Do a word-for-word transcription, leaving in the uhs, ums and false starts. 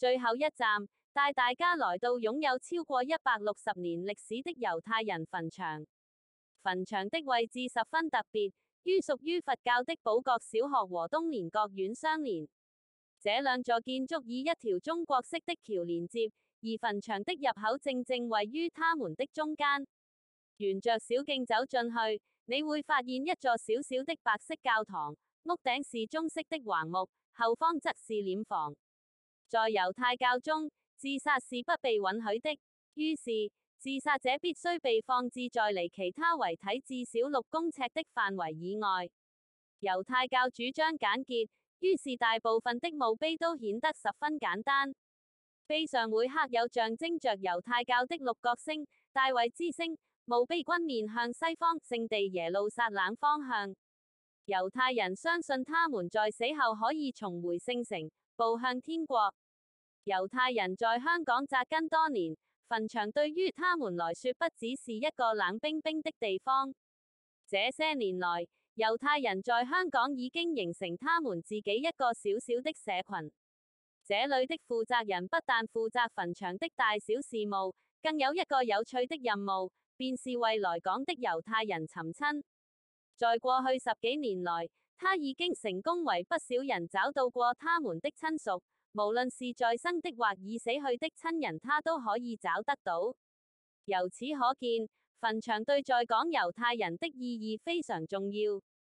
最後一站，帶大家來到擁有超過一百六十年歷史的猶太人墳場。墳場的位置十分特別，於屬於佛教的寶覺小學和東蓮覺院相連。這兩座建築以一條中國式的橋連接，而墳場的入口正正位於它們的中間。沿着小徑走進去，你會發現一座小小的白色教堂，屋頂是中式的橫木，後方則是殮房。在猶太教中，自殺是不被允許的，於是自殺者必須被放置在離其他遺體至少六公尺的範圍以外。猶太教主張簡潔，於是大部分的墓碑都顯得十分簡單。碑上會刻有象徵着猶太教的六角星、大衛之星，墓碑均面向西方，聖地耶路撒冷方向。猶太人相信他們在死後可以重回聖城，步向天國。猶太人在香港扎根多年，墳場對於他們來說不只是一個冷冰冰的地方。這些年來，猶太人在香港已經形成他們自己一個小小的社群。這裡的負責人不但負責墳場的大小事務，更有一個有趣的任務，便是為來港的猶太人尋親。在過去十幾年來，他已經成功為不少人找到過他們的親屬。無論是在生的或已死去的親人，他都可以找得到。由此可見，墳場對在港猶太人的意義非常重要。